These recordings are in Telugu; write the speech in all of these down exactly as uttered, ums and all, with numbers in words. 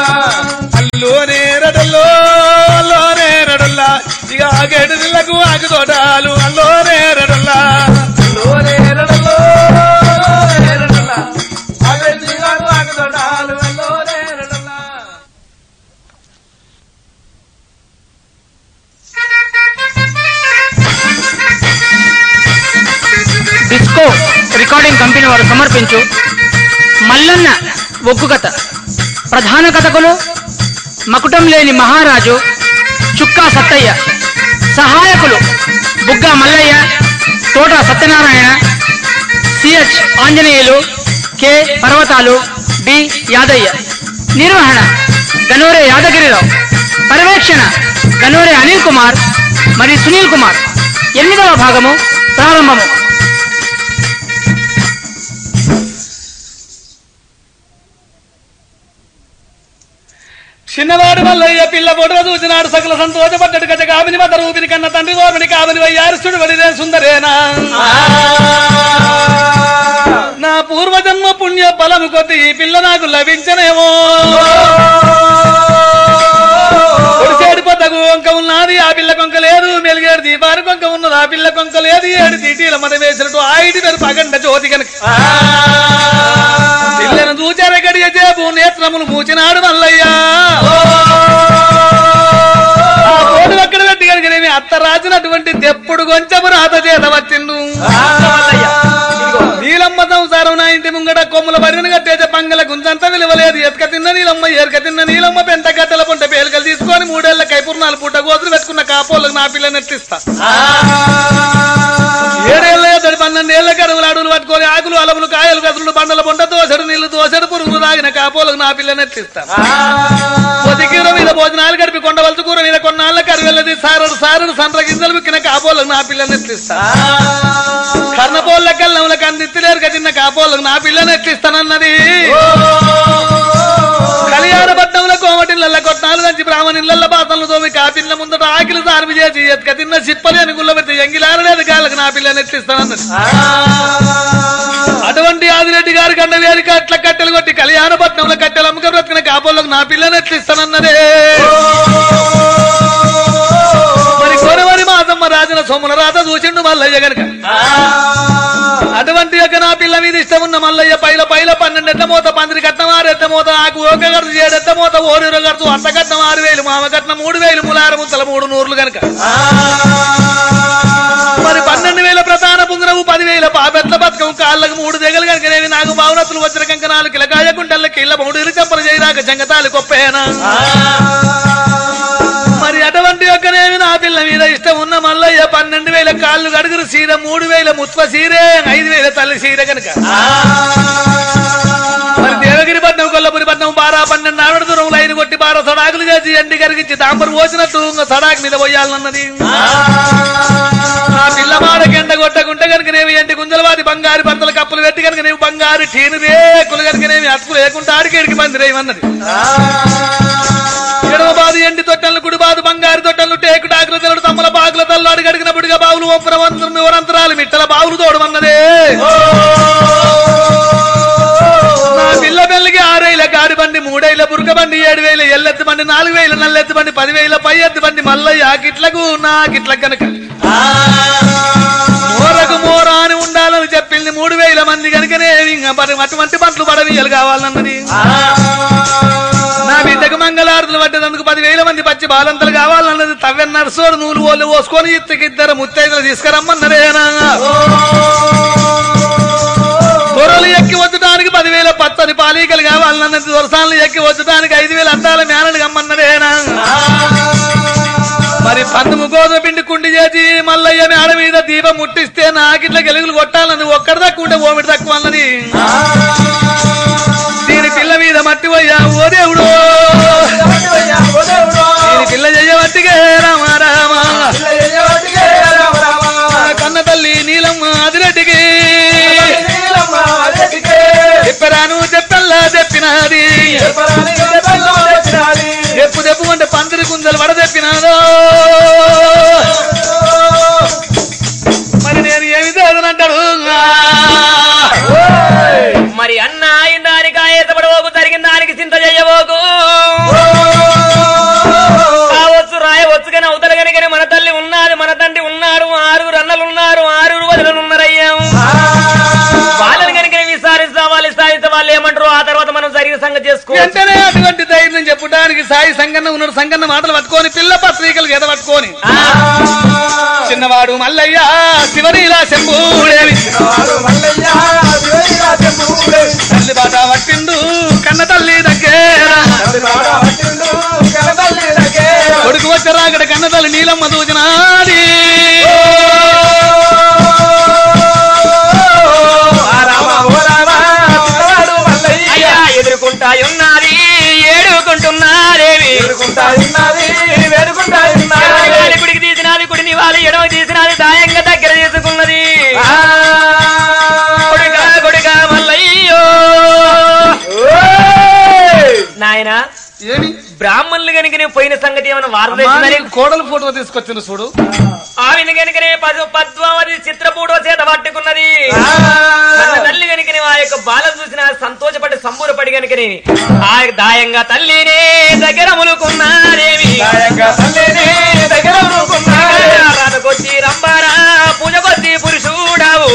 అల్లోనే రడల్లో అల్లోనే రడల్లా ఇక ఆగేడు నిల్లకు ఆకు తోటాలు అల్లోనే రడల్లా అల్లోనే రడల్లో రడల్లా ఆగేడు నిల్లకు ఆకు తోటాలు అల్లోనే రడల్లా. డిస్కో రికార్డింగ్ కంపెనీ వారు సమర్పించు మల్లన్న ఒగ్గు కథ. ప్రధాన కథకులు మకుటం లేని మహారాజు చుక్కా సత్తయ్య, సహాయకులు Bugga Mallaiah, Thota Satyanarayana, CH Anjaneyulu, K Parvathalu, B Yadaiah. నిర్వహణ గనోరే యాదగిరిరావు. పర్యవేక్షణ గనోరే అనిల్ కుమార్ మరియు సునీల్ కుమార్. ఎనిమిదవ భాగము ప్రారంభము. చిన్నవాడు మల్లయ్య పిల్ల పొడవ చూసినాడు సకల సంతోషపడ్డాడు. గజ కామిని మత రూపిని కన్న తండ్రి గోపిని కామిని వయ్యారుస్తుడు వడిదే సుందరేనా నా పూర్వజన్మ పుణ్య బలము కొద్ది ఈ పిల్ల నాకు లభించనేమో. ఒడిసేడు పొద్దకు వంక ఉన్నది ఆ పిల్ల కొంక లేదు, మెలిగేడు దీపాని కొంక ఉన్నది ఆ పిల్ల కొంక లేదు. ఏడు తీటీల మద వేసినట్టు ఆయిటి పేరు పగండ జ్యోతి కనుక పిల్లను చూచార గడియ చేపు నేత్రములు మూచినాడు మల్లయ్యా. ఆ కోడు అక్కడ పెట్టి కనుకనేమి అత్త రాసినటువంటి తెప్పుడు కొంచెము రాత చేత వచ్చిండు. నీలమ్మ సంసారం నా ఇంటి ముంగట కొమ్ముల బరిని కట్టేసే పంగల గుంజంతా విలువలేదు. ఎతక తిన్న నీలమ్మ ఏరక తిన్న నీలమ్మ పెంట గట్టల పుంట పేలికలు తీసుకొని మూడేళ్ల కైపూర్ణాలు పూట గోతులు పెట్టుకున్న కాపోళ్ళకు నా పిల్లని ఎట్టిస్తా. ఏడేళ్ల ఎద్దడి పన్నెండేళ్ల కడుగులు అడుగులు పట్టుకొని ఆకులు అలములు కాయలు గదులు బండల పొంట దోసడు నీళ్లు దోసడు పురుగులు తాగిన కాపోలకు నా పిల్లని ఎట్టిస్తా. పొదికూర మీద భోజనాలు గడిపి కొండవలస కూర మీద కొన్నాళ్ళ కరివెళ్ళది సారడు సారడు సండ్ర గింజలు విక్కిన కాపోలకు నా పిల్లని ఎట్టిస్తా. కర్ణపోళ్ళ కళ్ళముల కందిత్తులేరుగా తిన్న కాపోలకు నా పిల్లని ఎట్లిస్తానన్నది. కళ్యాణపట్నంలో కోమటిళ్ళ కొట్టాలు దంచి బ్రాహ్మణిళ్ళ బాతలను తోమి కాపిల్ల ముందట ఆకిలు సార్మి చేసి ఎత్క తిన్న చిప్పలి అని గుళ్ళ పెట్టి ఎంగిలారలేదు కాళ్ళకు నా పిల్లని ఎట్లిస్తానన్నది. అటువంటి ఆదిరెడ్డి గారి కండ వేరికి అట్ల కట్టెలు కొట్టి కళ్యాణపట్నంలో కట్టెలు అమ్మక బ్రతికిన కాపోళ్ళకు నా పిల్లని ఎట్లిస్తానన్నదే. మరి కొరవరి మాతమ్మ రాజన సొమ్ముల రాత చూసిండు మల్లయ్య గనక. అటువంటి యొక్క నా పిల్ల మీద ఇష్టం ఉన్న మల్లయ్య పైల పైల పన్నెండు ఎట్ల మోత పందిరి కట్నం ఆరు ఎట్ల మోత ఆకు ఓక గడుతు ఏడు ఎట్ల మోత ఓరు గడుతు అత్త కట్నం ఆరు వేలు మామ కట్నం మూడు వేలు ములార ముత్తల మూడు నూర్లు గనక. మరి పన్నెండు వేల ప్రధాన పుంగరవు పదివేల పాపెట్ల బతకం కాళ్ళకు మూడు దెగలు కనుకనేవి నాకు బావునతులు వచ్చిన కంకనాలు కిలకాయ గుంటల కిళ్ళ మూడు చెంపలు చేయరాక జంగతాలు కొప్పేనా. మరి అటువంటి యొక్కనేమి నా పిల్ల మీద ఇష్టం ఉన్న మల్లయ్య పన్నెండు వేల కాళ్ళు గడుగురు సీర మూడు వేల ముత్వ సీరే ఐదు వేల తల్లి సీర కనుక. మరి దేవగిరి పట్నం కొల్లపురి పట్నం బారా పన్నెండు నాడు దూరం లైన్ కొట్టి బారా సడాకులు చేసి ఎండి కరిగించి తాంబరు పోసినట్టు సడాకు మీద పోయాలన్నది. ఆ పిల్ల మాడకి ఎండ కొట్టకుంటే కనుకనేవి ఎండి గుంజలవాది బంగారు పంతల కప్పులు పెట్టి కనుకనేవి బంగారు టీను రేకులు కనుకనేవి అతుకు లేకుండా ఆడికేడికి మందిరేమన్నది. ఎడమ బాదు ఎండి తొట్టెలు కుడి బాదు బంగారు తొట్టెలు టేకు టాకులు తెలడు తమ్మల బాగుల తల్లాడు గడిగిన బుడిగా బావులు వంతరంతరాలు మిట్టల బావులు తోడమన్నదే. నా పిల్ల పెళ్లికి ఆరేళ్ల కాడి బండి మూడేళ్ల బురక బండి ఏడు వేల ఎల్లెత్తి బండి నాలుగు వేల నల్లెత్తి బండి పదివేల పై ఎత్తి బండి మల్లయ్య గిట్లకు నా గిట్ల కనుక మోరకు మోరా అని ఉండాలని చెప్పింది. మూడు వేల మంది కనుకనే అటువంటి పంటలు పడవీయలు కావాలన్నది. నా బిడ్డకు మంగళారతులు పట్టేందుకు పదివేల మంది పచ్చి బాలంతలు కావాలన్నది. తవ్వె నర్సోడు నూలు ఓళ్ళు పోసుకొని ఇద్దరు ముత్తైదులు తీసుకురమ్మన్నదేనా. దొరలు ఎక్కి వచ్చడానికి పదివేల పచ్చని పాలీకలు కావాలన్నది. దొరసాలను ఎక్కి వచ్చడానికి ఐదు వేల అద్దాల మేనలు కమ్మన్నదేనా. మరి పందుము గోధుమ పిండి కుండి చేసి మల్లయ్య మేడ మీద దీపం ముట్టిస్తే నాకిట్ల గెలుగులు కొట్టాలన్నది. ఒక్కడి తక్కువ ఉంటే ఓమిడి తక్కువ అన్నది. దీని పిల్ల మీద మట్టి పోయా ఓ దేవుడు, దీని పిల్ల చెయ్యబట్టిగే రామ రామ. కన్న తల్లి నీలమ్మ ఆదిరెడ్డికి చెప్పరాను చెప్పల్లా చెప్పినది. చెప్పు చెప్పు అంటే పందిరి కుందలు వడ చెప్పినాదో. మరి నేను ఏమి చదవనంటాడు. మరి అన్న అయిన దానికి ఆయతపడబోకు జరిగిన దానికి చింత చెయ్యబోకు. ఏమంటారు ఆ తర్వాత మనం జరిగిన సంగతి చేసుకో. వెంటనే అటువంటి ధైర్యం చెప్పడానికి సాయి సంగన్న ఉన్నాడు. సంగన్న మాటలు పట్టుకొని పిల్ల పత్రికలు గెద పట్టుకొని చిన్నవాడు మల్లయ్య శివరీలా శంభూడేవి తల్లి బాట పట్టిండు కన్న తల్లి దగ్గర కొడుకు వచ్చారా అక్కడ కన్న తల్లి నీలమ్మ దూచినాది. అయ్యా ఎదుర్కొంటాయున్నది ఏడుకుంటున్నారేవి కుడికి తీసినది కుడిని వాళ్ళు ఎడవ తీసినది దాయంగా దగ్గర తీసుకున్నది. కొడుక కొడుక మల్లయ్యో నాయన ఏమి బ్రాహ్మణులు కనుకనే పోయిన సంగతి ఏమైనా వార్త కోడలు ఫోటో తీసుకొచ్చింది చూడు. ఆవిడ కనుకనే పదు పద్మావతి చిత్రపూడో చేత పట్టుకున్నది. తల్లి కనుకనే ఆ యొక్క బాలను చూసిన సంతోషపడి సంబూరపడి కనుకనే ఆ దాయంగా తల్లినే దగ్గర ములుకున్నారేమి రాతకొచ్చి రంబారా పూజకొచ్చి పురుషుడావు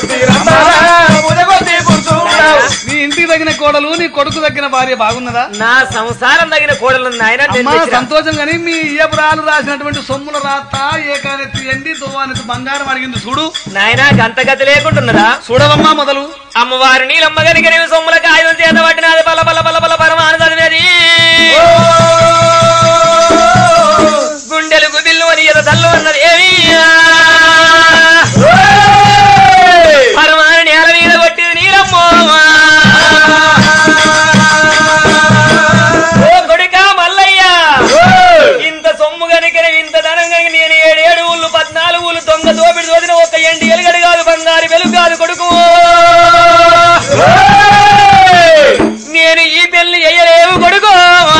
నీ ఇంటికి తగిన కోడలు నీ కొడుకు తగిన భార్య బాగున్నదా? నా సంసారం తగిన కోడలు నాయన సంతోషం గాని మీ ఇయ్యపురాలు రాసినటువంటి సొమ్ముల రాత ఏకానెత్తి ఎండి దువ్వానెత్తి బంగారం అడిగింది చూడు. నాయన గంతగతి లేకుంటున్నదా చూడవమ్మా మొదలు అమ్మవారు నీలమ్మ గనికనే సొమ్ముల కాగితం చేత పట్టినది బల బల బల బల పరమాను చదివేది గుండెలకు బిల్లు అని ఎద తల్లు అన్నది ఏమి పరమాను నేల మీద కొట్టింది నీలమ్మ. కొడుక మల్లయ్య ఇంత సొమ్ము కనుకనే ఇంత ధనం కనుక నేను ఏడేడు ఊళ్ళు పద్నాలుగు ఊళ్ళు దొంగ దోపిడి దోదిన ఒక ఎండి ఎలుగడు కాదు బంగారు వెలుగు కాదు కొడుకు నేను ఈ పెళ్లి ఎయ్యలేవు కొడుకు.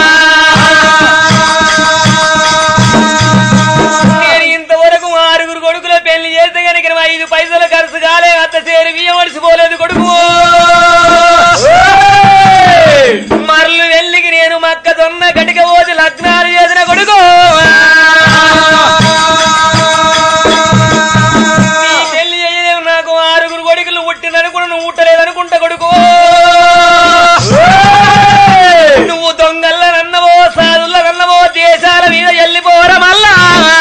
నేను ఇంతవరకు ఆరుగురు కొడుకుల పెళ్లి చేస్తే కనుక ఐదు పైసలు ఖర్చు కాలే అత్త చేరి బియ్యం అడిసిపోలేదు కొడుకు. మరలు వెళ్ళికి నేను మక్క దొన్న గటిక పోసి లగ్నాలు చేసిన కొడుకు. నీ పెళ్లి అయ్యేదేమో నాకు ఆరుగురు కొడుకులు పుట్టిననుకుని నువ్వు పుట్టలేదనుకుంటా కొడుకు. నువ్వు దొంగల్లనన్నవో సాధుల్లనన్నవో దేశాల మీద వెళ్ళిపోరా మళ్ళా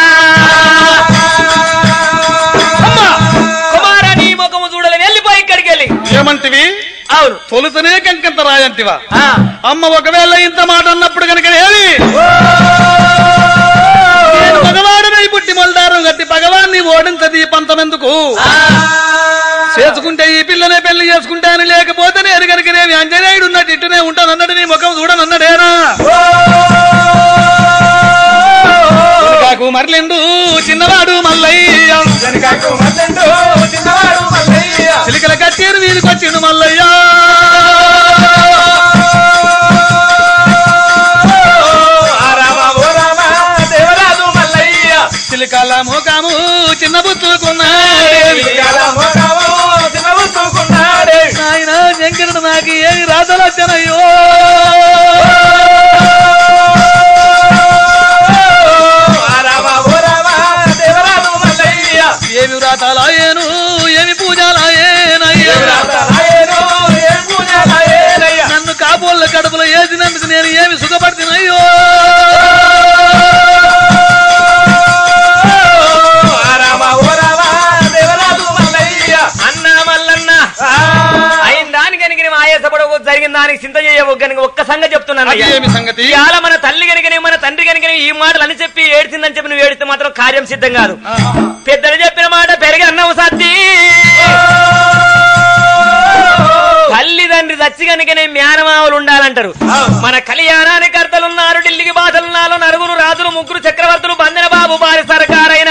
కుమారా నీ ముఖము చూడలే వెళ్ళిపోయి ఇక్కడికి వెళ్ళి ఏమంటివి? అవును తొలుతనే కంకంత రాయంటివా? ఆ అమ్మ ఒకవేళ ఇంత మాట అన్నప్పుడు కనుక ఏమి నేను మగవాడనై పుట్టి మొల్దారం గట్టి భగవాన్ని ఓడించది పంతమెందుకు చేసుకుంటే ఈ పిల్లనే పెళ్లి చేసుకుంటాను లేకపోతే నేను కనుక నేను అంజనేయుడు ఉన్నట్టు ఇట్టునే ఉంటానన్నాడు. నీ ముఖం చూడనన్నాడేనా? కాకు మరలిండు చిన్నవాడు మల్లయ్య చిలికల కట్టేరు వీధికి వచ్చిండు మల్లయ్య. చిలికల మోకాము చిన్న బుచ్చుకున్నాడే ఆయన శంకరుడు నాకు ఏమి రాతలచ్చనయ్యో. ఏమి వ్రాతాలాయేను ఏమి పూజాలాయేనయ్యా నన్ను కాపోళ్ళ కడుపులో వేసినందుకు నేను ఏమి సుఖపడుతున్నాయ్యో. అన్నా మల్లన్న అయిన దానికి కనుక ఆయాసపడవు జరిగిన దానికి చింత చేయవు కనుక ఒక్క సంగతి చెప్తున్నాను. ఏమి సంగతి? ఇవాళ మన తల్లి కనుకనే మన తండ్రి కనుకనే ఈ మాటలు అని చెప్పి ఏడ్చిందని చెప్పి నువ్వు ఏడిస్తే మాత్రం కార్యం సిద్ధం కాదు. పెద్దలు చెప్పిన మాట పెరిగి అన్నవు సత్తి తల్లిదండ్రి దచ్చి కనుకనే మేనమావులు ఉండాలంటారు. మన కళ్యాణానికి కర్తలున్నారు ఢిల్లీకి బాధలున్నారు నలుగురు రాజులు ముగ్గురు చక్రవర్తులు బందన బాబు బారి సర్కారైన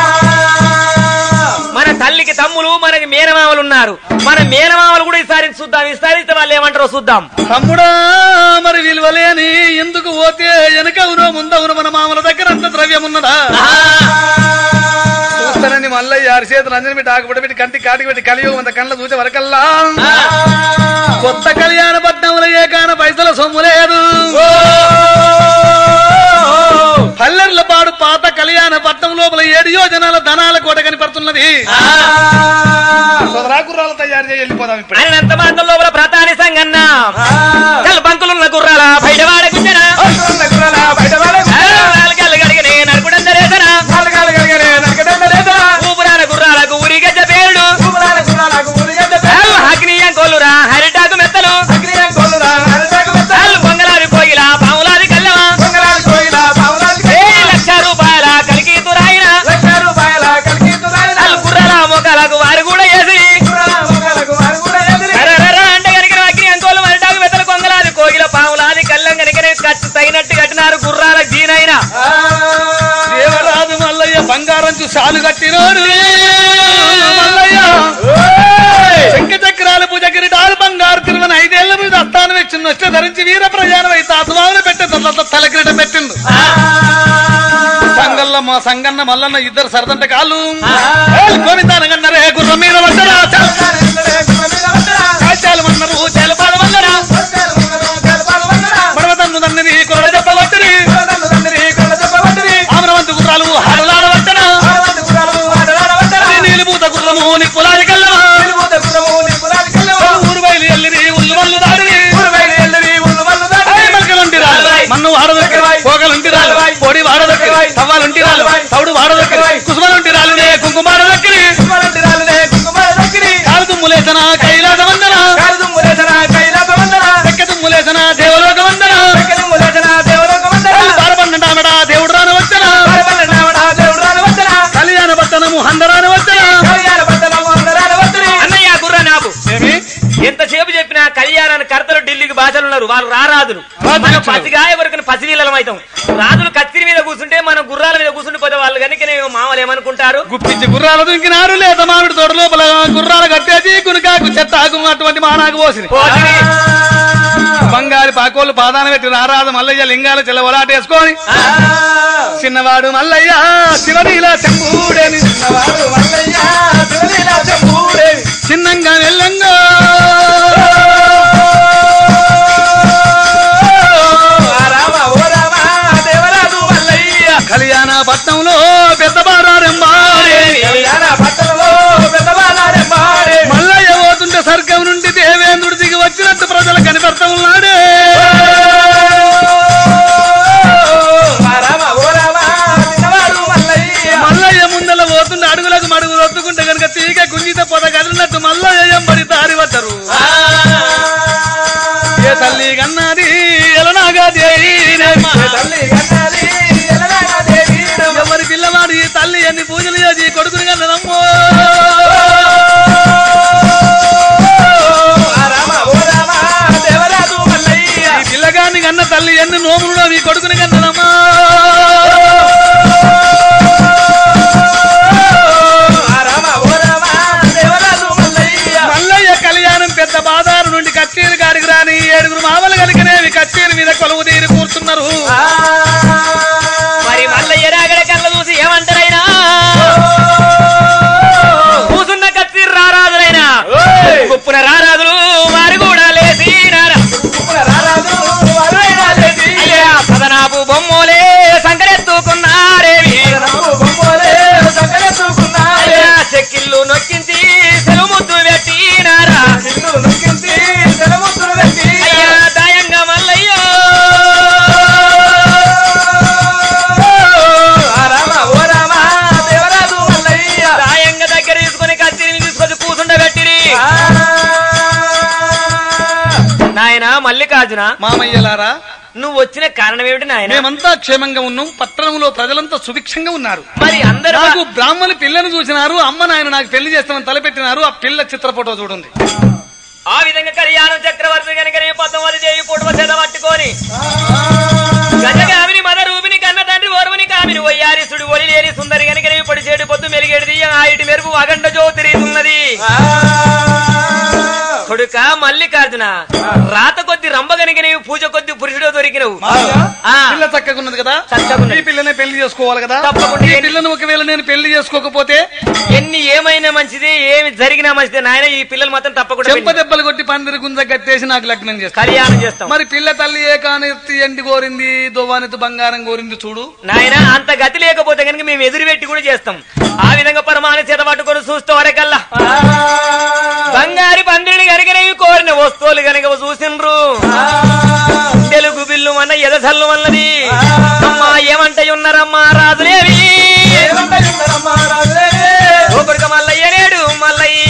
మన తల్లికి తమ్ములు మనకి మేనమామలు ఉన్నారు. మన మేనమామలు కూడా ఈసారి చూద్దాం. విస్తరిస్తే వాళ్ళు ఏమంటారో చూద్దాం. తమ్ముడా మరి విలువలేని ఎందుకు పోతే వెనకవునో ముందవును మన మామల దగ్గర అంత ద్రవ్యం ఉన్నదా? చూస్తానని మల్లయ్య ఆరు చేతులు అంజని పెట్టి ఆకుపడి పెట్టి కంటి కాటికి పెట్టి కలియుగం అంత కళ్ళ చూసే వరకల్లా కొత్త కళ్యాణ పట్నంలో ఏ కాన పైసల సొమ్ము లేదు. పల్లెర్ల పాడు పాత కళ్యాణ పట్నం లోపల ఏడు యోజనాల ధనాల కోట కనిపడుతున్నది. సోదరా గుర్రాలు తయారు చేసి వెళ్ళిపోదాం ఇప్పుడు. ఆయన అంత మాత్రం లోపల ప్రతాని సంగన్న చల్ బంకులున్న గుర్రాల బయటవాడ గుంజన గడిగనే నరుకుడందరేసనా ఊపురాల గుర్రాలకు ఊరి గజ్జ పేరుడు అగ్నియం కోలురా హరిటాకు మెత్తలు పొంగలాది కోయిల పాములాది కల్లవా లక్ష రూపాయల కలికి తురాయిన గుర్రాల మొక్కలకు వారు కూడా వేసి అంటే కనుక అగ్ని అంకోలు హరిటాకు మెత్తలు కొంగలాది కోయిల పాములాది కల్లం కనుక ఖర్చు తగినట్టు కట్టినారు గుర్రాల జీనైనా దేవరాజు మల్లయ్య బంగారం చూసాలు కట్టినోడు మల్లయ్య శంఖ చక్రాలు పూజ కిరీటాలు బంగారు తిరుమల ఐదేళ్ల మీద అస్థానం వచ్చి నష్ట ధరించి వీర ప్రయాణం అయితే అసమావులు పెట్టే తల కిరీటం పెట్టిండు. సంగల్ల మా సంగన్న మల్లన్న ఇద్దరు సరదంట కాళ్ళు గోవిందానగన్నరే గుర్రం మీద పడ్డరా కాచాలు మన్నరు చేలపాల వల్లరా పర్వతన్ను దండిని కొరడ చెప్పవచ్చని ఆమరవంతు గుర్రాలు హాడలాడవచ్చనా నీలిపూత గుర్రము నిప్పులాది కల్లవా ఊరు బయలు ఎల్లిరి ఉల్లు వల్లు దాడిని మల్కలుంటి రాలు మన్ను వాడదొక్కి పోగలుంటి రాలు పొడి వాడదొక్కి తవ్వాలుంటి రాలు తౌడు వాడదొక్కి కుసుమలుంటి రాలునే కుంకుమ వాడదొక్కిని కాలు తుమ్ములేసన కైలాస వందన చెక్క తుమ్ములేసన దేవలోక వందన బారపన్నటామడా దేవుడు రాను వచ్చనా కళ్యాణ పట్టణము హందరాను వచ్చనా అన్నయ్య గుర్ర నాపు ఎంతసేపు చెప్పినా కళ్యాణాన్ని కర్తలు ఢిల్లీకి భాషలున్నారు వాళ్ళు రారాదులు మనం పసిగాయ వరకు పసినీళ్ళం అవుతాం రాజులు కత్తిరి మీద కూర్చుంటే మనం గుర్రాల మీద కూర్చుంటే పోతే వాళ్ళు కనుక మామలు ఏమనుకుంటారు గుప్పించి గుర్రాలు దుంకినారు లేదా మామిడి తోట లోపల గుర్రాలు కట్టేసి గునికాకు చెత్తాకు అటువంటి మానాకు పోసింది బంగారు పాకోళ్ళు పాదాన పెట్టి నారాజు మల్లయ్య లింగాలు చెల్లవలాటేసుకొని చిన్నవాడు మల్లయ్య శివనీల చెంబూడేని చిన్నంగా నెల్లంగా కళ్యాణ పట్నంలో పెద్ద బారారెంబాడే మల్లయ్య పోతుంటే స్వర్గం నుండి దేవేంద్రుడు దిగి వచ్చినట్టు ప్రజలు కనిపెడతా ఉన్నాడే మల్లయ్య ముందల పోతుండే అడుగులకు మడుగులు వత్తుకుంటే కనుక తీగ గుంజిత పొద కదిలినట్టు మల్లయ్య ఎంబడి దారి పట్టరు ఏ తల్లి కన్నది ఎలనాగా దేవి ఎవరి పిల్లవాడు ఈ తల్లి ఎన్ని పూజలు చేసి కొడుకుని కన్నదమ్మో ఈ పిల్లగాన్ని కన్న తల్లి ఎన్ని నోములు మీ కొడుకుని కన్నదమ్మా మల్లయ్య కళ్యాణం పెద్ద బాదారు నుండి కచ్చేరి గాడికి రాని ఏడుగురు మామలు కలిగినేవి కచ్చేరి మీద కొలువు తీరి కూర్చున్నారు. మరి మల్లయ్య రాగడ కళ్ళ చూసి ఏమంటారైనా కూసున్న కత్తిరి రారాజులైనా గుప్పున రారాజులు వారు కూడా లేచి సదనాపు బొమ్మలే సంకరెత్తుకున్నారేవి చెక్కిళ్ళు నొక్కించి సెలముద్దు పెట్టినారా అయ్యా దాయంగా మల్లయ్య దాయంగా దగ్గర తీసుకుని కత్తిని తీసుకొని కూసుండబెట్టిరి. నాయన మల్లికార్జున మామయ్యలారా నువ్వు వచ్చిన కారణం ఏమిటి నాయన? మేమంతా క్షేమంగా ఉన్నాం. పట్టణంలో ప్రజలంతా సుభిక్షంగా ఉన్నారు. మరి అందరూ నాకు బ్రాహ్మణులు పిల్లని చూసినారు. అమ్మ నాయన నాకు పెళ్లి చేస్తామని తలపెట్టినారు. ఆ పిల్ల చిత్ర ఫోటో చూడండి. ఆ విధంగా కళ్యాణం చక్రవర్తి కనుక పద్మావతి దేవి పొడవ చేత పట్టుకొని గజగామిని మద రూపిని కన్న తండ్రి ఓర్వని కామిని వయ్యారి సుడి ఒలి లేని సుందరి కనుక పొడి చేడు పొద్దు మెలిగేడు దియ్య ఆ ఇటు మెరుపు అగండ జ్యోతిరీతున్నది. కొడుక మల్లికార్జున రాత కొద్ది అటువంటి రంభ కనుక నీవు పూజ కొద్ది పురుషుడు దొరికినవు మామయ్య, ఆ. పిల్ల చక్కగా ఉన్నది కదా, చక్కగున్నది. ఈ పిల్లనే పెళ్లి చేసుకోవాలి కదా. తప్పకుండా. ఈ పిల్లను ఒకవేళ నేను పెళ్లి చేసుకోకపోతే ఎన్ని ఏమైనా మంచిది ఏమి జరిగినా మంచిది నాయన ఈ పిల్లలు మాత్రం తప్పకుండా చెంప పెళ్లి- దెబ్బలు కొట్టి పందిరి గుంజ కట్టేసి నాకు లగ్నం చేస్తాను. కళ్యాణం చేస్తాం. మరి పిల్ల తల్లి ఏ కానెత్తి ఎండి కోరింది, దోవానెత్తి బంగారం కోరింది చూడు. నాయన అంత గతి లేకపోతే కనుక మేము ఎదురు పెట్టి కూడా చేస్తాం. ఆ విధంగా పరమాన చేత పట్టుకొని చూస్తూ వరకల్లా బంగారి పందిరిని కనుక కోరిన వస్తువులు కనుక చూసిండ్రు. తెలుగు బిల్లు మన ఎదసల్లు వల్లది అమ్మా ఏమంటే ఉన్నారమ్మా రాజులేవి ఒకరికి మల్లయ్య నేడు మల్లయ్య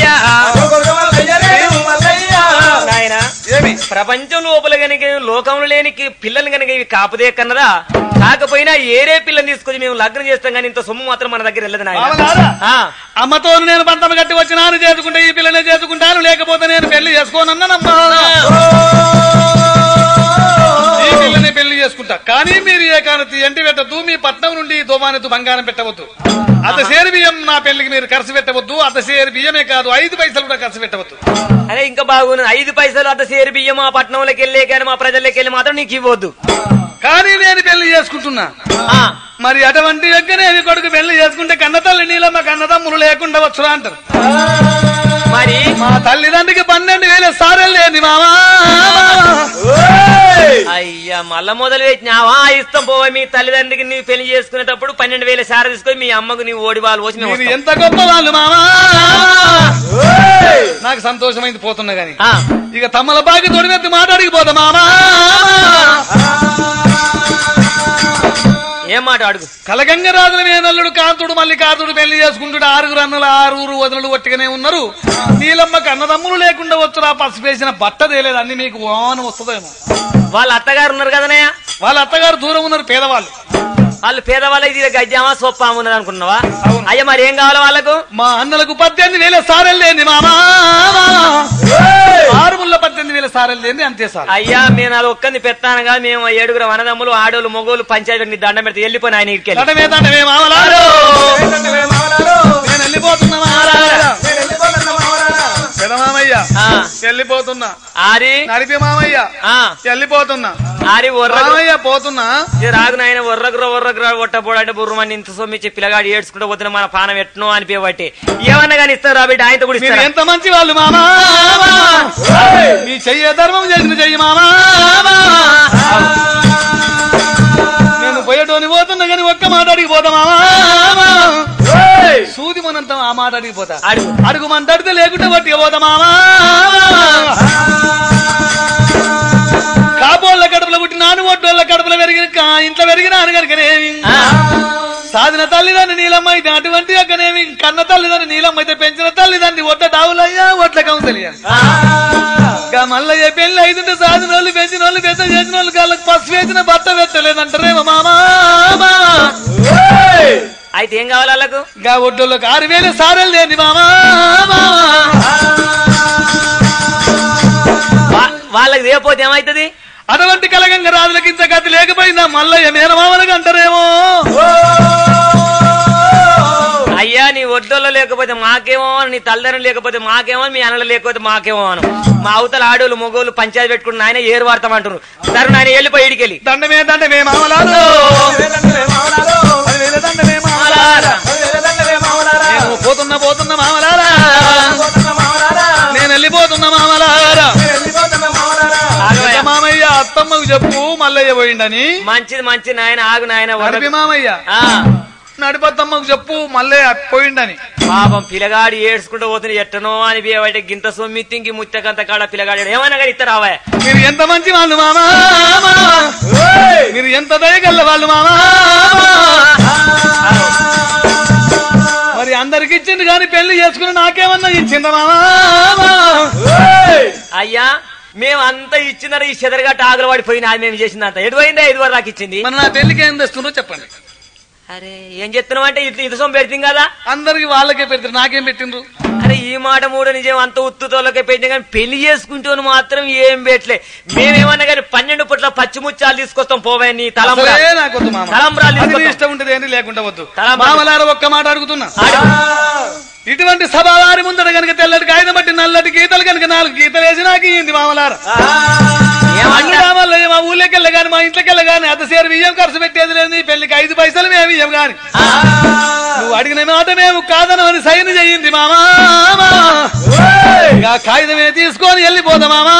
నాయన ఏమి ప్రపంచం లోపల గనుక లోకంలో లేని పిల్లలు గనుక ఇవి కాపుదే కన్నదా కాకపోయినా ఏరే పిల్లని తీసుకొని మేము లగ్నం చేస్తాం కానీ ఇంత సొమ్ము మాత్రం మన దగ్గర వెళ్ళదు నాయన. మామలారా, ఆ, అమ్మతో నేను పంతం కట్టి వచ్చినాను చేసుకుంటే ఈ పిల్లనే చేసుకుంటాను, లేకపోతే నేను పెళ్లి చేసుకోనన్నానమ్మా. ఈ పిల్లని పెళ్లి చేసుకుంటా, కానీ మీరు ఏ కానతి ఎంటి పెట్టద్దు, మీ పట్నం నుండి దోమానెత్తు బంగారం పెట్టవద్దు, అత సేరు బియ్యం నా పెళ్లికి మీరు ఖర్చు పెట్టవద్దు, అత సేరు బియ్యమే కాదు ఐదు పైసలు కూడా ఖర్చు పెట్టవద్దు. అదే ఇంకా బాగున్నది. ఐదు పైసలు అంత సేరు బియ్యం మా పట్టణంలోకి వెళ్ళే కానీ మా ప్రజల్లోకి వెళ్ళి మాత్రం నీకు ఇవ్వద్దు. కానీ నేను పెళ్లి చేసుకుంటున్నా. ఆ, మరి అటువంటి యొక్కనేవి కొడుకు పెళ్లి చేసుకుంటే కన్నతల్లి నీలమ్మ కన్నదమ్ములు లేకుండా వచ్చురా అంటారు. మరి మా తల్లిదండ్రికి పన్నెండు వేల సారెలు లేని మామా. అయ్యా మళ్ళా మొదలు పెట్టినావా ఇస్తాం పోవా మీ తల్లిదండ్రికి నీవు పెళ్లి చేసుకునేటప్పుడు పన్నెండు వేల సార తీసుకొని మీ అమ్మకు నీవు ఓడి వాళ్ళు పోసి మేము మీరు వస్తాం. ఎంత గొప్ప వాళ్ళు మామా. నాకు సంతోషమైంది పోతున్నా గాని ఆ, ఇక తమ్మల బాగి తొడిమెత్తి మాట్లాడికి పోతా మామా. ఏం మాట అడుగు. కలగంగ రాజుల మేనల్లుడు కాంతుడు మళ్ళీ కాంతుడు పెళ్లి చేసుకుంటుడు. ఆరుగురు అన్నలు ఆరుగురు వదనలు ఒట్టిగానే ఉన్నారు. నీలమ్మకి అన్నదమ్ములు లేకుండా వచ్చురా పసుపు వేసిన బట్ట తేలేదు, అన్ని మీకు ఓనం వస్తుందేమో. వాళ్ళ అత్తగారు ఉన్నారు కదనయ్య, వాళ్ళ అత్తగారు దూరం ఉన్నారు, పేదవాళ్ళు. వాళ్ళు పేదవాళ్ళ ఇది గజ్జామా సొప్ప ఉన్నది అనుకున్నావా? అవును. అయ్యా మరి ఏం కావాలి వాళ్ళకు? మా అన్నలకు పద్దెనిమిది వేల సారెలు లేని మామా. ఆరుముల్ల పద్దెనిమిది వేల సారెలు లేని అంతే సార్. అయ్యా మేము అది ఒక్కరిని పెత్తానగా మేము ఏడుగురు అన్నదమ్ములు ఆడోళ్ళు మొగోళ్ళు పంచాయతీ నీ దండం పెడితే వెళ్ళిపోయిన ఆయన ఇక్కడికి దండమే దండమే మామలారు, నేను వెళ్ళిపోతున్నా మామలారా. పెదమామయ్య వెళ్ళిపోతున్నా, ఆరి నడిపి మామయ్య ఆ, వెళ్ళిపోతున్నా, ఆరి ఒర్రకు మామయ్య పోతున్నా. రాగు నాయన ఒర్రకురా ఒర్రకురా ఒట్టపోడు అంటే బుర్రమని ఇంత సొమ్మిచ్చి పిల్లగాడు ఏడ్చుకుంటూ పోతున్నా మన పానం ఎట్నో అనిపించబట్టి ఏమన్నా కానీ ఇస్తారు రాబట్టి ఆయనతో కూడా మీరు ఇస్తారు. ఎంత మంచి వాళ్ళు మామా. మీ చెయ్య ధర్మం చేసిన చెయ్యి మామా. నేను పోయేటోని పోతున్నా కానీ ఒక్క మాట అడిగి పోతా మామా. సూది మనంత ఆ మాట అడిగిపోతా, అడుగు అడుగు మన తడితే లేకుంటే పట్టి పోతా మామా. కాపోళ్ళ కడుపులో పుట్టి నాను ఒడ్డోళ్ళ కడుపులో పెరిగిన కా- ఇంట్లో పెరిగిన అనగనకనేమి సాధిన తల్లిదండ్రి నీలమ్మ అయితే అటువంటి యొక్కనేమి, కన్న తల్లిదండ్రి నీలమ్మ అయితే పెంచిన తల్లిదండ్రి ఒడ్డ డావులయ్యా ఒడ్ల కౌసలియా. మల్లయ్య పెళ్లి అయితుంటే సాధిన వాళ్ళు పెంచిన వాళ్ళు పెద్ద చేసిన వాళ్ళు కాళ్ళకి పసుపు వేసిన బట్ట పెట్టలేదంటారేమో మామా. అయితే ఏం కావాలి వాళ్ళకు? గా ఒడ్డోళ్ళకి ఆరు వేలు సారెలు లేని మామా. వా- వాళ్ళకి లేకపోతే ఏమైతుంది? అటువంటి కలగంగ రాజులకి ఇంత గతి లేకపోయిందా మల్లయ్య మేనమామలకు అంటారేమో. అయ్యా నీ ఒడ్డోళ్ళు లేకపోతే మాకేమో, నీ తల్లిదండ్రులు లేకపోతే మాకేమో, మీ అన్నలు లేకపోతే మాకేమో అను. మా అవతల ఆడోళ్ళు మొగోళ్ళు పంచాయతీ పెట్టుకుని ఆయన ఏరు వాడతామంటారు. సరే నాయన వెళ్ళిపోయి ఇడికెళ్ళి దండమే దండమే మామలారు, పదివేల దండమే మామలారా. నేను పోతున్నా పోతున్నా మామలారా, నేను వెళ్ళిపోతున్నా మామలారా. ఆగవయ్యా. మామయ్య అత్తమ్మకు చెప్పు మల్లయ్య పోయిండని. మంచిది మంచిది నాయన ఆగు నాయన నడిపి మామయ్య ఆ, నడిపత్తమ్మకు చెప్పు మల్లయ్య పోయిండని. పాపం పిల్లగాడు ఏడ్చుకుంటూ పోతుంది ఎట్టనో అని బీయబట్టి గింత సొమ్మిత్తింకి ముత్తకంత కాడ పిల్లగాడు ఏమైనా కానీ ఇస్తారు రావయ్య. మీరు ఎంత మంచి వాళ్ళు మామా, మీరు ఎంత దయగల్ల వాళ్ళు మామా. మరి అందరికి ఇచ్చింది కానీ పెళ్లి చేసుకుని నాకేమన్నా ఇచ్చిందా మామా. అయ్యా మేము అంతా ఇచ్చిందని ఈ చెదరగట్ట ఆగలు పడిపోయినా అది మేము చేసిందంత ఎటు పోయిందా ఐదు వరకు నాకు ఇచ్చింది. మన నా పెళ్లికి ఏం తెస్తుందో చెప్పండి. అరే ఏం చెప్తున్నావు అంటే ఇది ఇది సొమ్ము పెడుతుంది కదా. అందరికి వాళ్ళకే పెడతారు, నాకేం పెట్టిండ్రు. అరే ఈ మాట మూడు నిజం అంత ఉత్తుతోళ్ళకే పెట్టిన కానీ పెళ్లి చేసుకుంటూ మాత్రం ఏం పెట్టలే. మేమేమన్నా కానీ పన్నెండు పుట్ల పచ్చిముచ్చాలు తీసుకొస్తాం పోవే నీ తలంబ్రా నాకొద్దు మామ, తలంబ్రాలు అది నీ తీసుకొస్తాం. ఇష్టం ఉంటుంది ఏంటి లేకుండా వద్దు. తలంబ్రాలు. మామలారా ఒక్క మాట అడుగుతున్నా, ఇటువంటి సభవారి ముందర కనుక తెల్లటి కాగితం బట్టి నల్లటి గీతలు కనుక నాలుగు గీతలు వేసి నాకు ఇయ్యింది మామలారా. మా ఊళ్ళోకి వెళ్ళ గాని మా ఇంట్లోకి వెళ్ళ గాని అంత సేరు బియ్యం ఖర్చు పెట్టేది లేదు. నీ పెళ్లికి ఐదు పైసలు మేము ఇయ్యం గాని నువ్వు అడిగిన మాట మేము కాదనని సైన్ చెయ్యింది మామా. ఇక కాగితమే తీసుకొని వెళ్ళిపోదా మామా.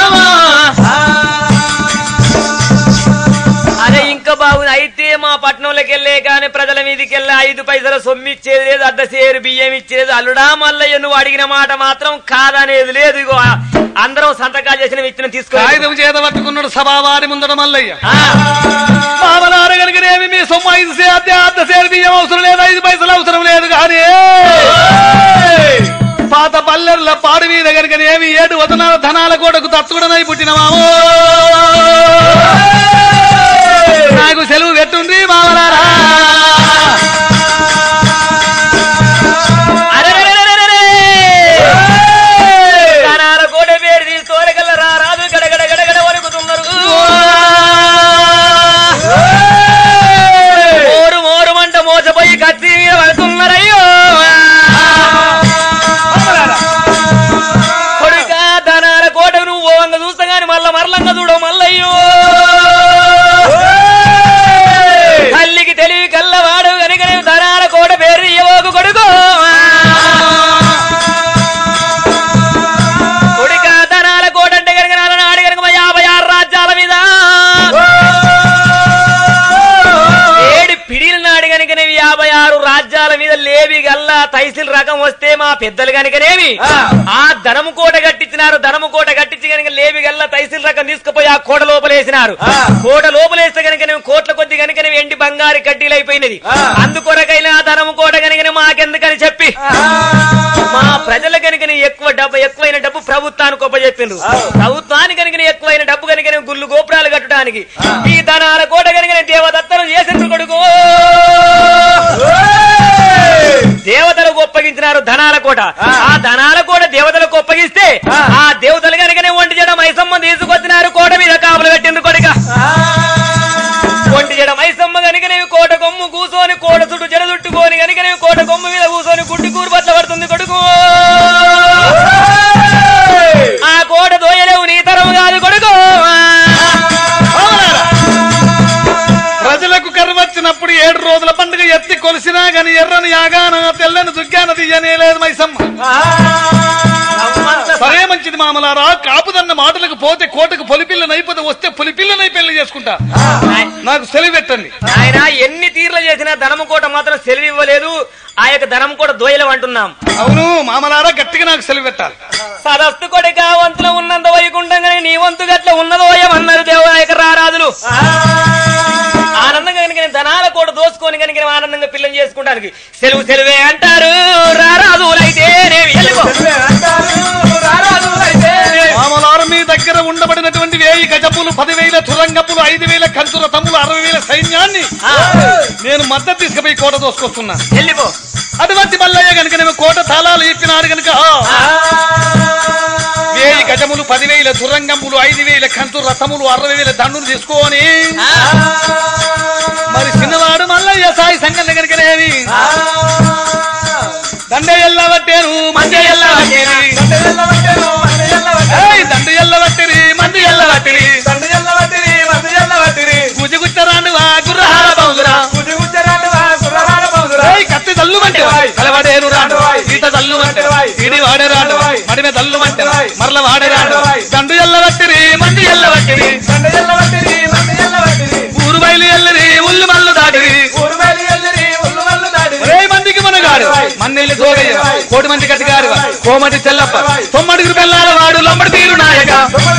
అరే ఇంకా బాగుంది. అయితే మా పట్టణంలోకి వెళ్ళే కానీ ప్రజల మీదకి వెళ్ళి ఐదు పైసలు సొమ్ము ఇచ్చేది లేదు, అర్ధ సేరు బియ్యం ఇచ్చేది. అల్లుడా మల్లయ్య నువ్వు అడిగిన మాట మాత్రం కాదనేది లేదు. ఇగో అందరం సంతకాలు చేసిన ఇచ్చిన తీసుకో. కాగితం చేత పట్టుకున్నాడు సభావారి ముందర మల్లయ్య. మామలార కనుకనేమి మీ సొమ్ము ఐదు సే అర్ధ సేరు బియ్యం అవసరం లేదు, ఐదు పైసలు అవసరం లేదు. కానీ పాత పల్లెర్ల పాడు మీద కనుకనేమి ఏడు వదనాల ధనాల కోటకు తచ్చుకుడనై పుట్టిన మామో నాకు సెలవు పెట్టుండ్రి మామలారా. ధనాల కోట పేరు తీసుకోరగల రారాదు గడగడ గడగడ వరకుతున్నారు. మోరు మోరు మంట మోసపోయి కత్తి మీద పడుతున్నారయ్యో. కొడుక ధనాల కోట నువ్వు ఓంగ చూస్తా గాని మళ్ళా మరలంగా చూడవు మల్లయ్యో. తల్లికి తెలివి కల్లవాడు కనుక నేను ధనాల కోట పేరు ఇవ్వకు కొడుకు. కొడుక ధనాల కోట అంటే కనుక నాడు కనుక యాభై ఆరు రాజ్యాల మీద ఏడు పిడిల నాడు కనుకనేవి యాభై ఆరు రాజ్యాల మీద లేవి గల్లా తైసిల్ రకం వస్తే మా పెద్దలు కనుకనేవి ఆ ధనము కోట కట్టించినారు. ధనము కోట కట్టించి కనుక లేవి గల్లా తైసిల్ రకం తీసుకుపోయి ఆ కోట లోపలేసినారు. కోట లోపలేస్తే కనుక కోట్ల కొద్ది కనుక ఎండి బంగారు కడ్డీలు అయిపోయినది. అందుకొరకైనా ధనము కోట కనుక మాకెందుకని చెప్పి మా ప్రజల కనుక ఎక్కువ డబ్బు ఎక్కువైన డబ్బు ప్రభుత్వానికి ఒప్పచెప్పిండ్రు. ప్రభుత్వానికి కనుక ఎక్కువైన డబ్బు కనుక గుళ్ళు గోపురాలు కట్టడానికి ఈ ధనాల కోట కనుక దేవదత్తలు చేసిండ్రు కొడుకు. దేవతలకు ఒప్పగించినారు ధనాల కోట. ఆ ధనాల కోట దేవతలకు ఒప్పగిస్తే ఆ దేవతలు కనుకనే ఒంటి జడ మైసమ్మ తీసుకొచ్చినారు. కోట మీద కాపులు కట్టిండ్రు కొడుక. ఒంటి జడ మైసమ్మ కనుకనే కోట కొమ్ము కూసోని కోట చుట్టూ జడ చుట్టుకొని కనుకనే కోట కొమ్ము మీద కూసోని గుడ్డి కూరు పట్ల పడుతుంది కొడుకు. ఆ కోట దోయలేవు నీ తరం కాదు కొడుకు. ప్రజలకు కర్మ వచ్చినప్పుడు ఏడు రోజుల పండుగ ఎత్తి కొలిసినా గాని ఎర్రని యాగాన తెల్లని దుగ్గాన తీయనే లేదు మైసమ్మ. సరే మంచిది మామలారా, కాపుదన్న మాటలకు పోతే కోటకు పొలిపిల్ల నైపోతే వస్తే పొలిపిల్లనై పెళ్లి చేసుకుంటా. నాకు సెలవు పెట్టండి. ఆయన ఎన్ని తీర్లు చేసినా ధనము కోట మాత్రం సెలవు ఇవ్వలేదు. ఆ యొక్క ధనము కోట దోయలం అంటున్నాం. అవును మామలారా, గట్టిగా నాకు సెలవు పెట్టాలి. సదస్తు కొడుక వంతులో ఉన్నంత వైకుంఠంగానే నీ వంతు గట్ల ఉన్నదోయమన్నారు దేవనాయక రారాజులు. ఆనందంగా కనుక ధనాల కోట దోసుకొని కనుక ఆనందంగా పిల్లని చేసుకోవడానికి సెలవు సెలవే అంటారు రారాజులైతే. మామలారు మీ దగ్గర ఉండబడినటువంటి వేయి గజపులు, పదివేల తురంగపులు, ఐదు వేల కంచుల తమ్ములు, అరవై వేల సైన్యాన్ని నేను మద్దతు తీసుకుపోయి కోట దోసుకొస్తున్నా. వెళ్ళిపో. అటువంటి మల్లయ్య కనుక నేను కోట తాళాలు ఇప్పినాడు కనుక వేయి గజములు, పదివేల తురంగములు, ఐదు వేల కంచు రథములు, అరవై వేల దండులు తీసుకొని మరి చిన్నవాడు మల్లయ్య సాయి సంఘం కనుకనేవి దండే ఎల్లవట్టేను మంది ఎల్లవట్టేరి దండు ఎల్లవట్టిరి మంది ఎల్లవట్టిరి గుజగుచ్చరాండువా గుర్రహార బౌదురా కత్తి తల్లు అంటే కలవాడేరు రాడు ఈత తల్లు అంటే ఈడి వాడే రాడు మడిమే తల్లు అంటే మరల వాడే రాడు దండు ఎల్లవట్టిరి మంది ఎల్లవట్టిరి ఊరు బయలు ఎల్లరి ఉల్లు మల్లు దాటిరి మందికి మనగాడు మన్నెల్లి సోగయ్య కోటి మంది కట్టిగారు కోమటి చెల్లప్ప తొమ్మడుగురు పెళ్ళాల వాడు లమ్మడి తీరు నాయక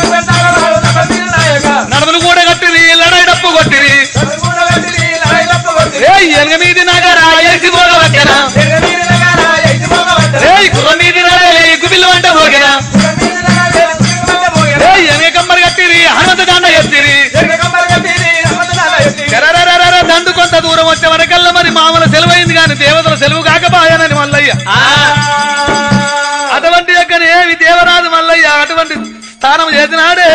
నడమలు కూడా కట్టిరి లడాయి డప్పు కొట్టిరి ఎనగ మీది నగరా ఎసి పోగవచ్చనా గుర్ర మీది గుబిల్లు వంట పోగనా ఎనగ కమ్మరి కట్టిరి హనుమంత దండ ఎత్తిరి దండు కొంత దూరం వచ్చే వరకల్లా మరి మామూలు సెలవైంది కానీ దేవతల సెలవు కాకపోయానని మల్లయ్య స్థానం చేసినాడే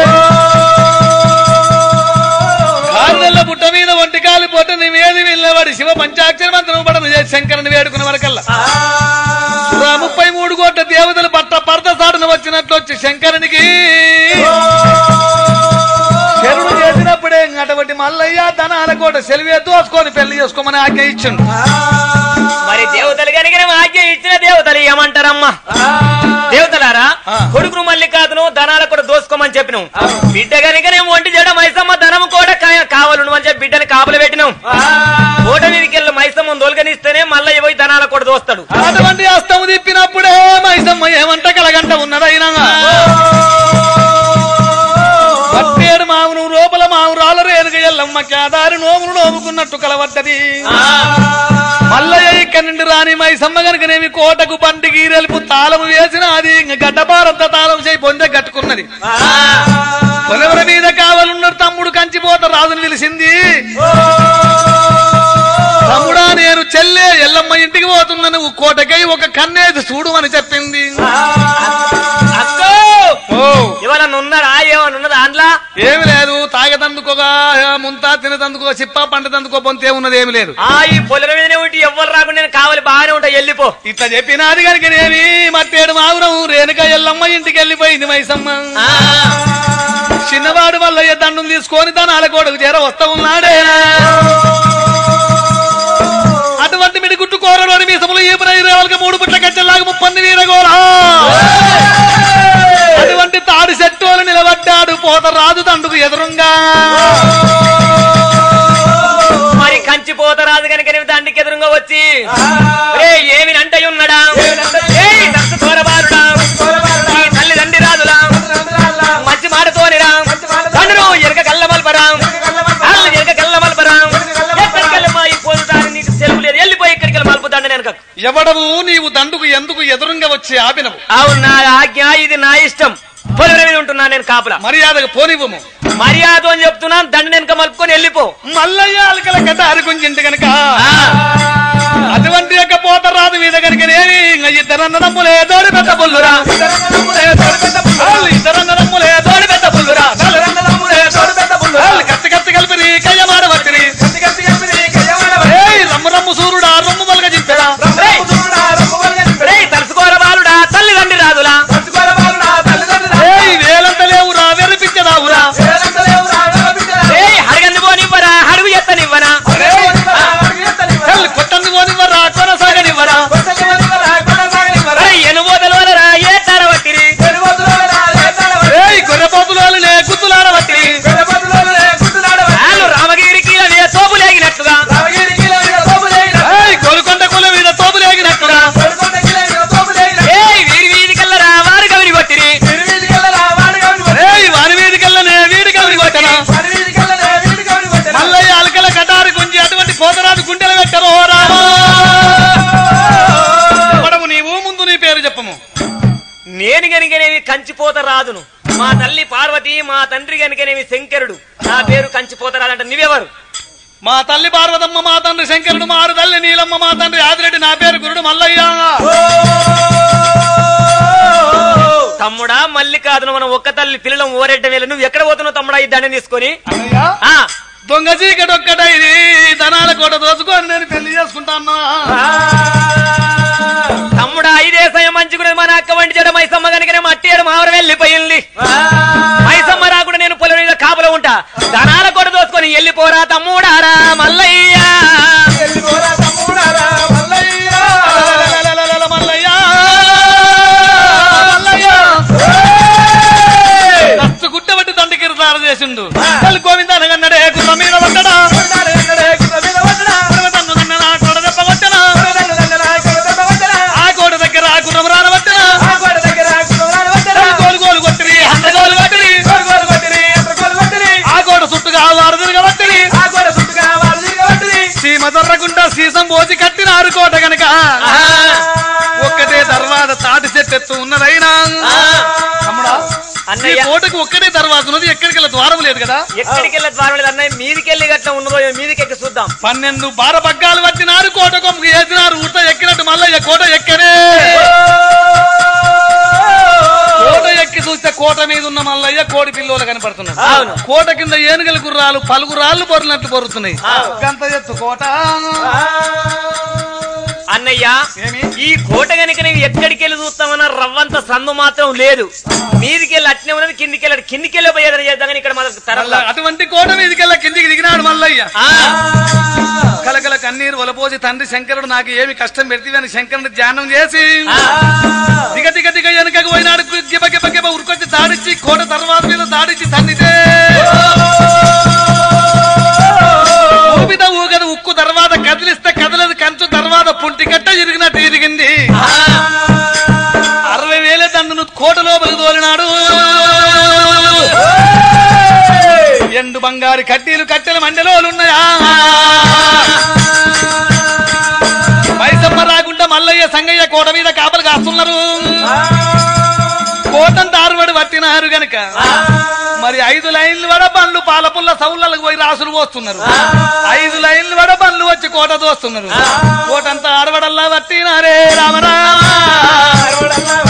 కారుదల్ల పుట్ట మీద ఒంటి కాలు పొట్టని వేది వెళ్ళవాడి శివ పంచాక్షర మంత్రం పడను చేసి శంకరుని వేడుకున్న వరకల్లా ముప్పై మూడు కోట్ల దేవతలు పట్ట పరద సాటున వచ్చినట్లు వచ్చి శంకరునికి చెరువు చేసినప్పుడే అటువంటి మల్లయ్య ధనాల కోట సెలివే దోసుకొని పెళ్లి చేసుకోమని ఆజ్ఞ ఇచ్చిండు. మరి దేవతలు కనుక ఆజ్ఞ ఇచ్చిన దేవతలు ఏమంటారమ్మా? దేవతలారా కొడుకును మల్లికాదును ధనాల కూడా దోసుకోమని చెప్పినాం. బిడ్డ కనుకనే ఒంటి జడ మైసమ్మ ధనం కూడా కావాలను అని చెప్పి బిడ్డని కాపులు పెట్టినాం. కోట మీదకి వెళ్ళి మైసమ్మ దొలగనిస్తేనే మల్లయ్య పోయి ధనాల కూడా దోస్తాడు. అటువంటి అస్తము తిప్పినప్పుడే మైసమ్మ ఏమంట కలగంట ఉన్నదైనా పట్టేడు మావును లోపల మావురాల రేనుక ఎల్లమ్మ కేదారి నోమును నోముకున్నట్టు కలవద్దది. మల్లయ్య ఇక్కడి నుండి రాని మైసమ్మ కనుకనేమి కోటకు బండి గీరెలుపు తాళము వేసిన అది గడ్డపారంత తాళం చేయి పొందే కట్టుకున్నది. పొలవర మీద కావాలన్నాడు తమ్ముడు కంచిపోత రాజుని పిలిచింది. తమ్ముడా నేను చెల్లె ఎల్లమ్మ ఇంటికి పోతున్నా, నువ్వు కోటకై ఒక కన్నేది చూడు అని చెప్పింది. అక్కో ఎవరన్నా ఉన్నారా? ఏమన్నా ఉన్నదా? అందులో ఏమి లేదు. తాగేదందుకోగా ముంతా తినేదందుకో చిప్ప పంటదందుకో పొంతే ఉన్నది ఏమి లేదు. ఆ ఈ పొలం మీదనే ఉంటే ఎవ్వరు రాకుండా నేను కావాలి బాగానే ఉంటా వెళ్ళిపో. ఇట్లా చెప్పినది కనుకనేమి మట్టేడు మావురం రేణుక ఎల్లమ్మ ఇంటికి వెళ్ళిపోయింది మైసమ్మ. చిన్నవాడు వల్ల దండును తీసుకొని ధనాల కోటకు చేర వస్తా ఉన్నాడే. అటువంటి మిడి గుట్టు కోరలోని మీసములు ఈపున ఇరవై మూడు పుట్ల కట్టెలాగా ముప్పంది వీరగోరా. అటువంటి తాడి చెట్టులు నిలబడ్డాడు పోత రాజు దండుకు ఎదురుంగా. మరి కంచి పోత రాజు కనుక దండికి ఎదురుగా వచ్చి ఏమి అంటే ఉన్నాడా? తల్లి దండి రాజులా మంచి మాటతోనిరా తండ్రు ఎరక కళ్ళ మల్పరా ఎరక కళ్ళ మల్పరా నీకు సెలవు లేదు వెళ్ళిపోయి ఇక్కడికి మలుపుతాండి నేను. ఎవడవు నీవు దండుకు ఎందుకు ఎదురుంగా వచ్చి ఆపినవు? అవును నా ఆజ్ఞ, ఇది నా ఇష్టం. పొలం మీద ఉంటున్నా నేను కాపులా. మర్యాదగా పోనివ్వము. మర్యాద అని చెప్తున్నాను. దండ వెనక మలుపుకొని వెళ్ళిపో. మల్లయ్య అలకల గడ్డ అరుకుంచింటి కనుక అటువంటి యొక్క పోత రాదు మీద కనుకనేమి ఇద్దరన్నదమ్ములే తోడి పెద్ద పుల్లురా ఇద్దరన్నదమ్ములే తోడి పెద్ద పుల్లురా కత్తి కత్తి కలిపి కయ్యమాడ వచ్చిరి రమ్ము రమ్ము సూర్యుడా రొమ్ము మలగ చింపెరా తలుసుకోర బాలుడా తల్లి తండ్రి రాదులా వేలంత లేవురా వెరిపించదావురా హరిగంది పోనివ్వరా అడుగు ఎత్తనివ్వరా కొట్టంది పోనివ్వరా కొనసాగనివ్వరా ఎనుబోదల వలరా ఏ తారవట్టిరి గొర్రెపోతులే గుర్తులాడవట్టి రామగిరికి తోపులేగినట్టుగా గోల్కొండ కుల మీద తోపులేగినట్టుగా వీరి వీధి కల్లరా వారు గవిని కొట్టిరి వారి వీధి కల్లనే వీడి గవిని కొట్టనా మల్లయ్య అలకల కటారు గుంజి అటువంటి పోతరాజు గుండెలు పెట్టరు. రాము నీవు ముందు నీ పేరు చెప్పము. నేను గనుకనేవి కంచిపోత రాదును. మా తల్లి పార్వతి, మా తండ్రి గనుకనేవి శంకరుడు. నా పేరు కంచిపోత రాదు అంటే నువ్వెవరు? మా తల్లి పార్వతమ్మ, మా తండ్రి శంకరుడు, మారు తల్లి నీలమ్మ, మా తండ్రి ఆదిరెడ్డి, నా పేరు గురుడు మల్లయ్య. తమ్ముడా మల్లికాదును మనం ఒక్క తల్లి పిల్లలం ఓరెడ్డ వేళ నువ్వు ఎక్కడ పోతున్నావు తమ్ముడా? ఈ దండం తీసుకొని దొంగ చీకటి ఒక్కటైది ధనాల కోట దోచుకొని నేను పెళ్లి చేసుకుంటాను. తమ్ముడా ఇదే సమయం మంచిగున్నది. మన అక్క వంటి చెడ మైసమ్మ కనుకనే మట్టేడు మావరం వెళ్ళిపోయింది. మైసమ్మ రాకుండా నేను పొలం మీద కాపులో ఉంటా. ధనాల కోట దోచుకొని వెళ్ళిపోరా తమ్ముడారా మల్లయ్య మల్లయ్య గుట్టబట్టి దండకి తాడు చేసిండు. గోవింద అనగన్నడే గుర్ర మీద పడ్డా ఆ కోట దగ్గర గుర్రం రానబట్టిన గోలు గోలు కొట్టిరి అందగోలు కొట్టిరి ఆ కోట చుట్టుగా వారు తిరగబట్టిరి సీమ దొర్రకుండా సీసం పోసి కట్టినారు కోట గనక ఒక్కటే తర్వాత తాటి చెట్టెత్తు ఉన్నదైనా అన్నయ్య కోటకు ఒక్కటే తర్వాత ఉన్నది. ఎక్కడికెళ్ళ ద్వారం లేదు కదా? ఎక్కడికెళ్ళ ద్వారం లేదు అన్నయ్య. మీదికెళ్ళి గట్ల ఉన్నదో మీదికెక్కి చూద్దాం. పన్నెండు బార బగ్గాలు పట్టినారు కోట కొమ్ము వేసినారు. ఊట ఎక్కినట్టు మల్లయ్య కోట ఎక్కనే కోట ఎక్కి చూసి చూస్తే కోట మీద ఉన్న మల్లయ్య కోడి పిల్లోలు కనపడుతున్నాడు. అవును. కోట కింద ఏనుగల గుర్రాలు పలుగురాళ్ళు పొరినట్లు పొరుతున్నాయి. గంత ఎత్తు కోట అన్నయ్య ఏమి? ఈ కోట గనుక నేను ఎక్కడికి వెళ్ళి చూస్తామన్నా రవ్వంత సందు మాత్రం లేదు. మీదికి వెళ్ళి అట్నే ఉన్నది, కిందికి వెళ్ళాడు, కిందికి వెళ్ళి పోయేదని చేద్దామని ఇక్కడ మనకు తరల అటువంటి కోట మీదకెళ్ళ కిందికి దిగినాడు మల్లయ్య. ఆ, కలకల కన్నీరు వలపోసి తండ్రి శంకరుడు నాకు ఏమి కష్టం పెడితే శంకరుని ధ్యానం చేసి ఆ. దిగ దిగ దిగ వెనకకు పోయినాడు. గిబ గిబ గిబ ఉరుకొచ్చి దాడిచ్చి కోట తర్వాత మీద దాడిచ్చి తన్నితే ఊపిద ఊగదు ఉక్కు తర్వాత కదిలిస్తే కదలదు కంచు తర్వాత పుంటి కట్ట ఇరిగినట్టు ఇరిగింది. అరవై వేల దండును కోట లోపలికి తోలినాడు. ఎండు బంగారు కడ్డీలు కట్టెల మండలోలున్నాయా? మైసమ్మ రాకుండా మల్లయ్య సంగయ్య కోట మీద కాపలు కాస్తున్నారు. కోటం తారుబడి పట్టినారు గనక మరి ఐదు లైన్లు వడ బండ్లు పాలపుల్ల సౌళ్ళకు పోయి రాసులు పోస్తున్నారు. ఐదు లైన్లు వడ బండ్లు వచ్చి కోట దోస్తున్నారు. కోటంతా ఆడవడల్లా పట్టినారే రామరా.